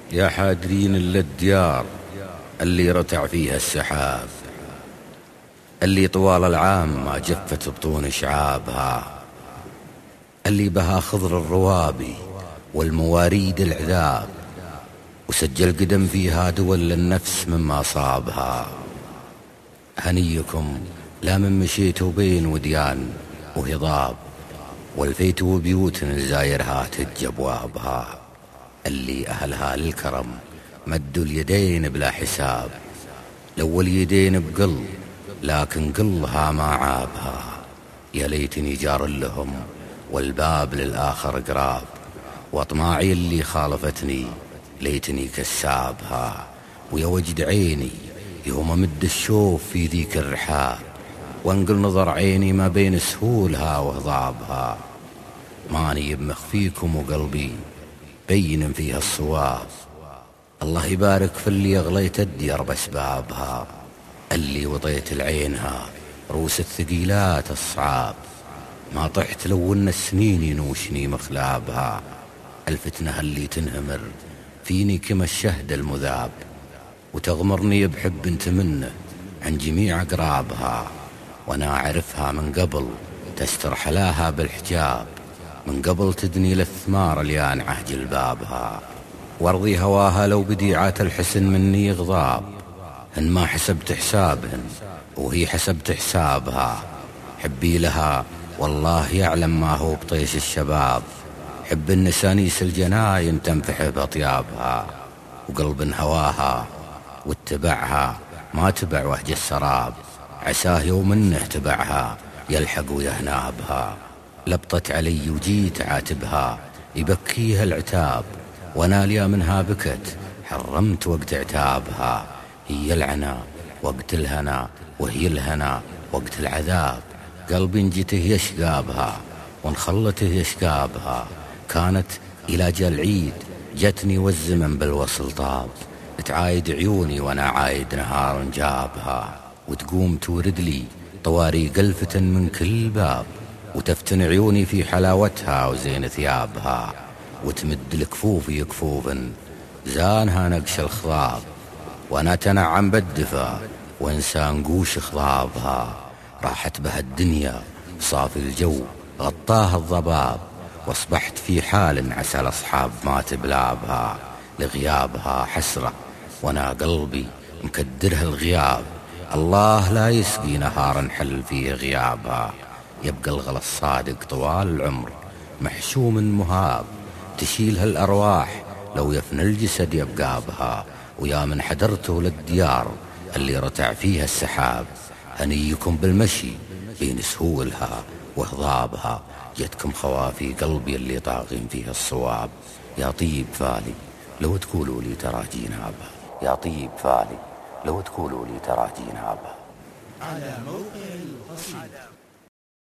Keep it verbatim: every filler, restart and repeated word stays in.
يا حادرين إلا الديار اللي رتع فيها السحاب، اللي طوال العام ما جفت بطون شعابها، اللي بها خضر الروابي والمواريد العذاب، وسجل قدم فيها دول للنفس مما صابها. هنيكم لا من مشيتوا بين وديان وهضاب، والفيتوا بيوت الزايرها تج أبوابها، اللي أهلها للكرم مدوا اليدين بلا حساب، لو اليدين بقل لكن قلها ما عابها. يا ليتني جار لهم والباب للآخر قراب، واطماعي اللي خالفتني ليتني كسابها. ويا وجد عيني يوم امد الشوف في ذيك الرحاب، وانقل نظر عيني ما بين سهولها وهضابها. ماني بمخفيكم وقلبي بين فيها الصواب، الله يبارك في اللي اغليت الديار باسبابها، اللي وطيت لعينها روس الثقيلات الصعاب. ما طحت لو ان السنين ينوشني مخلابها، الفتنة اللي تنهمر فيني كما الشهد المذاب، وتغمرني بحب انت منه عن جميع أقرابها. وانا اعرفها من قبل تستر حلاها بالحجاب، من قبل تدني للثمار اليانعه جلبابها. وارضي هواها لو بديعات الحسن مني غضاب، هن ما حسبت حسابهن وهي حسبت حسابها. حبي لها والله يعلم ما هو بطيش الشباب، حب النسانيس الجناين تنفح بأطيابها. وقلب هواها واتبعها ما تبع وهج السراب، عساه يوم انه تبعها يلحق ويهنابها. لبطت علي وجيت عاتبها يبكيها العتاب، وانا ليا منها بكت حرمت وقت عتابها. هي العنا وقت الهنا وهي الهنا وقت العذاب، قلبي انجته يشقابها وانخلته يشقابها. كانت إلى جا العيد جتني والزمن بالوصل طاب، تعايد عيوني وانا عايد نهار جابها. وتقوم تورد لي طواري قلفة من كل باب، وتفتن عيوني في حلاوتها وزين ثيابها. وتمد لكفوفي كفوفا زانها نقش الخضاب، وانا تنعم بالدفا وانسى نقوش خضابها. راحت بها الدنيا صافي الجو غطاها الضباب، واصبحت في حال عسى الاصحاب ما تبلابها. لغيابها حسرة وانا قلبي مكدرها الغياب، الله لا يسقي نهار حل فيه غيابها. يبقى الغلا الصادق طوال العمر محشوم مهاب، تشيلها الأرواح لو يفنى الجسد يبقى بها. ويا من حضرته للديار اللي رتع فيها السحاب، هنيكم بالمشي بين سهولها وهضابها. جتكم خوافي قلبي اللي طاغين فيها الصواب، يا طيب فالي لو تقولوا لي ترى جينابها، يا طيب فالي لو تقولوا لي ترى جينابها. على موقع القصيدة.